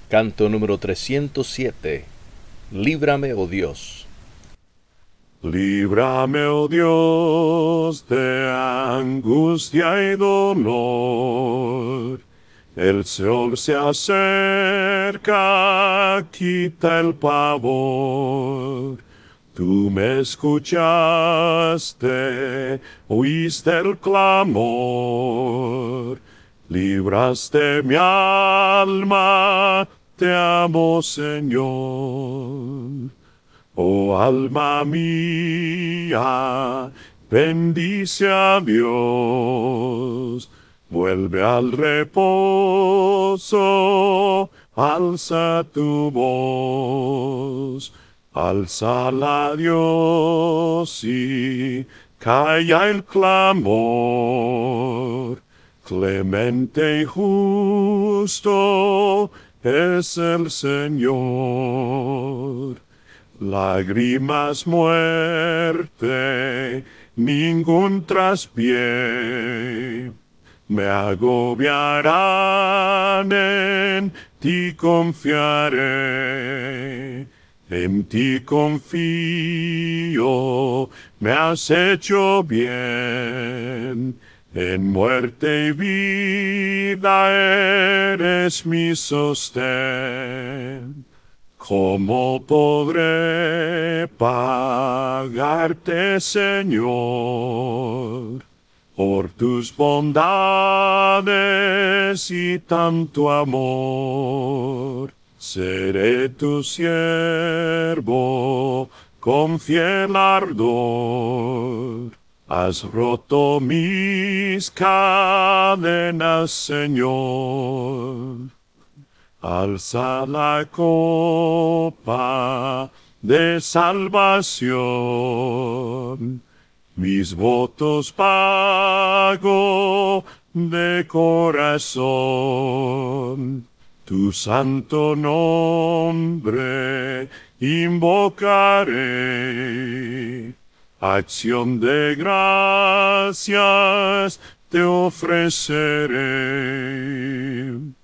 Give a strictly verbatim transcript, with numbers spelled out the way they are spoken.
Canto número trescientos siete. Líbrame, oh Dios. Líbrame, oh Dios, de angustia y dolor. El sol se acerca, quita el pavor. Tú me escuchaste, oíste el clamor. Libraste mi alma, te amo, Señor. Oh alma mía, bendice a Dios, vuelve al reposo, alza tu voz, alzala a Dios y calla el clamor. Clemente y justo es el Señor. Lágrimas, muerte, ningún traspié me agobiarán, en ti confiaré, en ti confío, me has hecho bien, en muerte y vida eres mi sostén. ¿Cómo podré pagarte, Señor, por tus bondades y tanto amor? Seré tu siervo con fiel ardor. Has roto mis cadenas, Señor. Alza la copa de salvación, mis votos pago de corazón, tu santo nombre invocaré, acción de gracias te ofreceré.